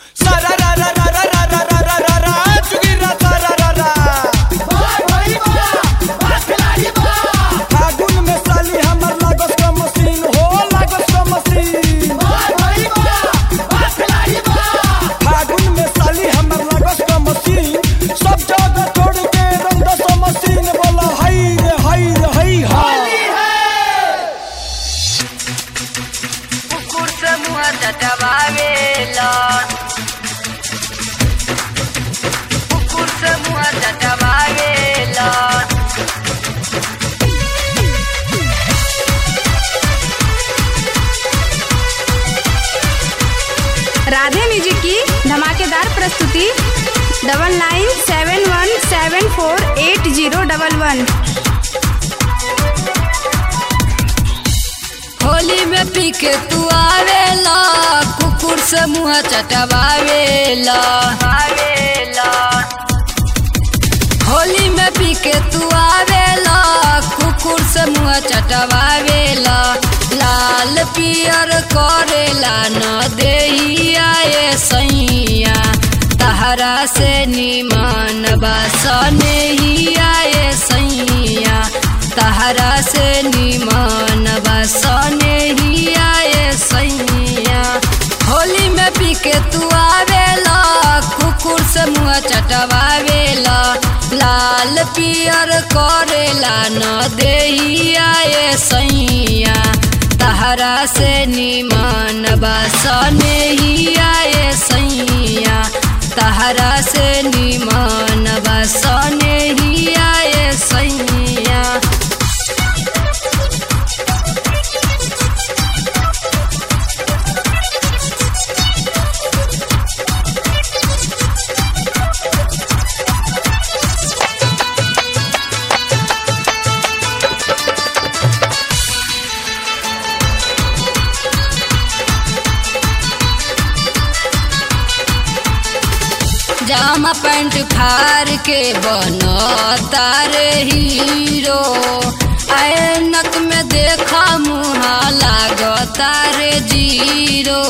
Radhe music की धमाकेदार प्रस्तुति 9971748011। होली में पी के तू आवेला, कुकुर से मुँह चटवावेला। होली में पी के तू आवेला, कुकुर से मुँह चटवावेला। लाल पियर करेला न देहिया ये सैया, तहरा से निमान बासने ही आए सैया, तहरा से निमान बासने ही आए सैया। होली में पी के तू आवेला, कुकुर से मुँह चटवावेला। लाल पियर करेला न देहिया ये सैया, तहरा से निमान बासने ही आए सैया, तहरा से निमान बासने ही आए सैया। जामा पैंट फार के बनता रे हीरो, ऐनक में देखा मुहा लागता रे जीरो।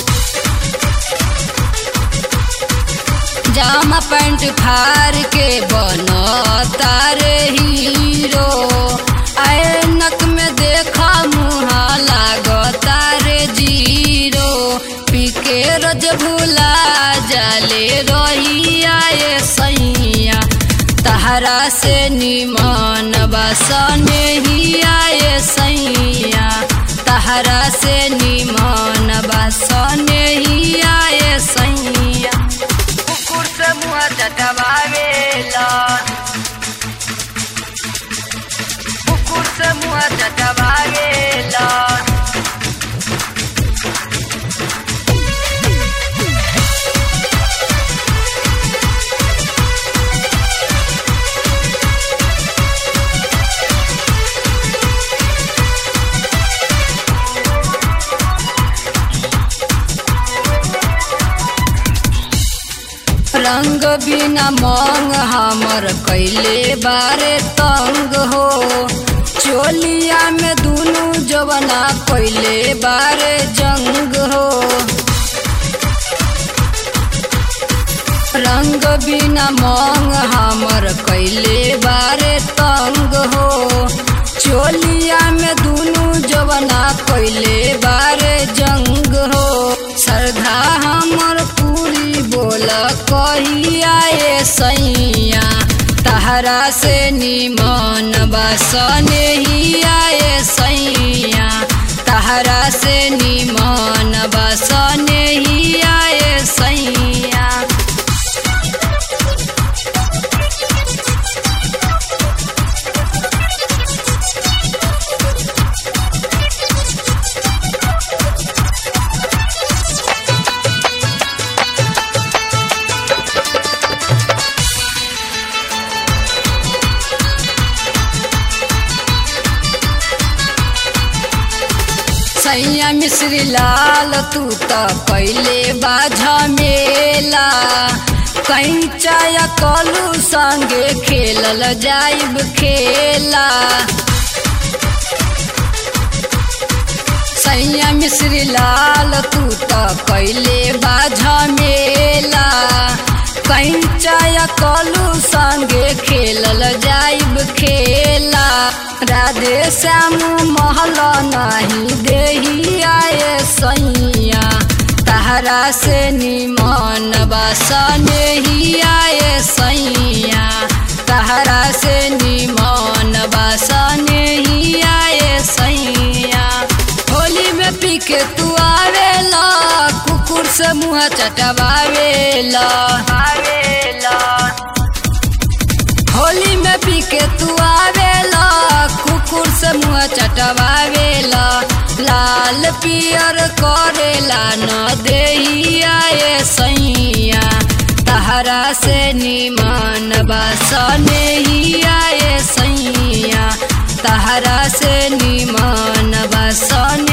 जामा पैंट फार के बनता रे हीरो, ऐनक में देखा मुहा लागता रे जीरो। पी के रोज भूला जाले रही आए सैया, तहरा से निमान बासने ही आए सैया, तहरा से निमान बासने ही आए सैया। कुकुर से मुँह चटवावेला, कुकुर से मुँह चटवावेला। रंग बिना मांग हमर कैले बारे तंग हो, चोलिया में दुनू जवना कैले बारे जंग हो। रंग बिना मांग हमर कैले बारे तंग हो, चोलिया में दुनू जवना कैले बारे जंग हो। श्रद्धा हमर पूरी बोल कहिया ये सैया, तहरा से निमान बासने ही आए सैया, तहरा से निमान बासने ही आए सैया। सैया मिश्री लाल तू तो कैले बाझा मेला, कैचा या कलू संगे खेलल जाइब खेला। सैया मिश्री लाल तू तो कैले बाझा मेला कंचा कलू संगे खेलल जाइब खेला राधे श्याम महल नहीं देही आए सैया तहरा से निमन बसने ही आए सैया तहरा से निमन बसने ही आए सैया होली में पी के तू आवेला कुकुर से मुँह चटवावेला होली में पी के तू आवेला कुकुर से मुँह चटवावेला लाल पियर करेला न देही आए सैया तहरा से निमन बसने ही आए सैया तहरा से निमन बसने